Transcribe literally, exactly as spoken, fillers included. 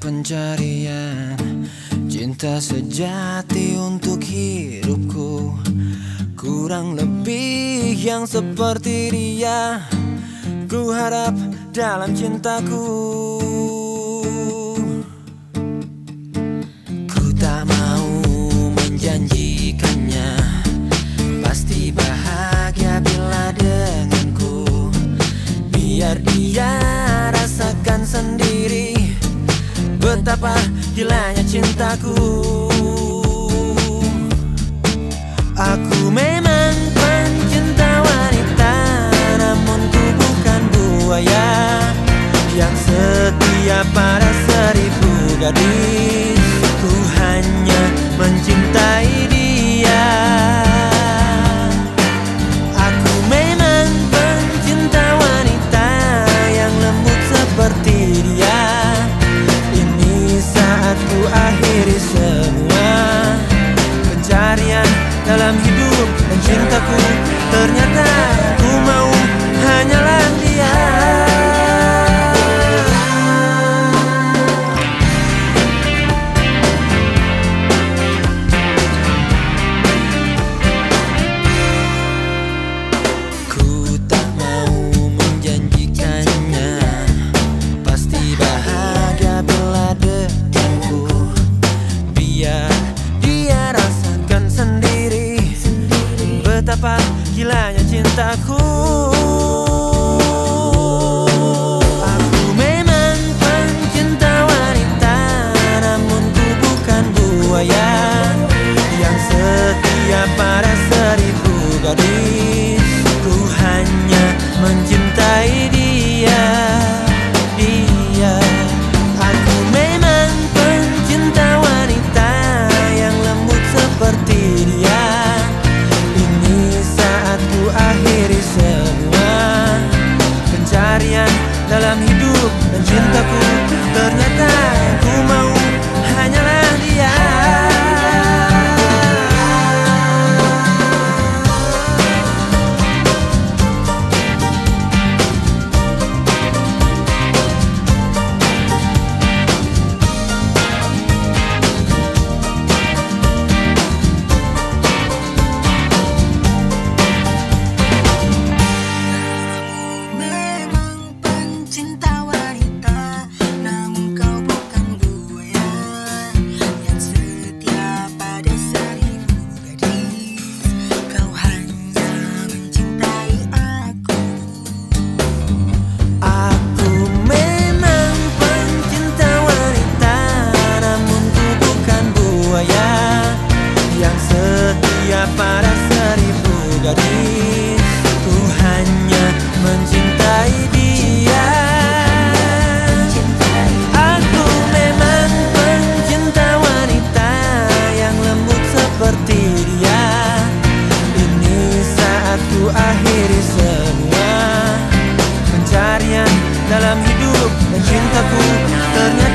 pencarian cinta sejati untuk hidupku. Kurang lebih yang seperti dia ku harap dalam cintaku. Ku tak mau menjanjikannya pasti bahagia bila denganku. Biar dia rasakan sendiri betapa gilanya cintaku. Aku memang pencinta wanita, namun ku bukan buaya yang setia pada seribu gadis. Ku hanya mencintai dia. Aku memang pencinta wanita yang lembut seperti dia. Ini saat ku akhiri semua pencarian dalam hidup dan cintaku. Ternyata ku mau hanyalah dia. Ku tak mau menjanjikannya pasti bahagia bila denganku. Biar dia rasakan sendiri betapa gilanya cintaku. Aku memang pencinta wanita, namun ku bukan buaya yang setia pada seribu gadis. Ku hanya mencintai dia, dia. Aku memang pencinta wanita yang lembut seperti dia. Ku akhiri semua pencarian dalam hidup dan cintaku. Ternyata ku mau hanyalah dia. Yang setia pada seribu gadis. Ku hanya mencintai dia. Aku memang pencinta wanita yang lembut seperti dia. Ini saat ku akhiri semua pencarian dalam hidup dan cintaku. Ternyata